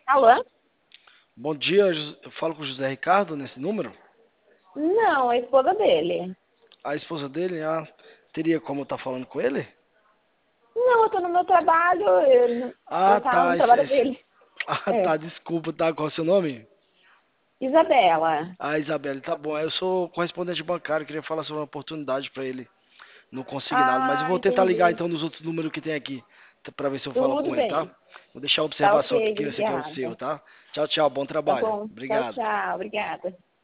Alô? Bom dia, eu falo com o José Ricardo nesse número. Não, a esposa dele. A esposa dele, teria como estar falando com ele? Não, eu tô no meu trabalho, ele Ah, tá no tá, trabalho dele. ah, É, tá, desculpa, tá, qual é o seu nome? Isabela. Ah, Isabelle, tá bom, eu sou correspondente bancário, queria falar sobre uma oportunidade para ele no consignado, mas eu Ah, vou tentar ligar entendi. então nos outros números que tem aqui, para ver se eu falo Tudo com ele, tá? bem. Vou deixar a Tá observação aqui ok, que esse aqui é o seu, obrigada. tá? Tchau, tchau, bom Tá trabalho. bom. Tchau, Obrigado. tchau. Obrigada.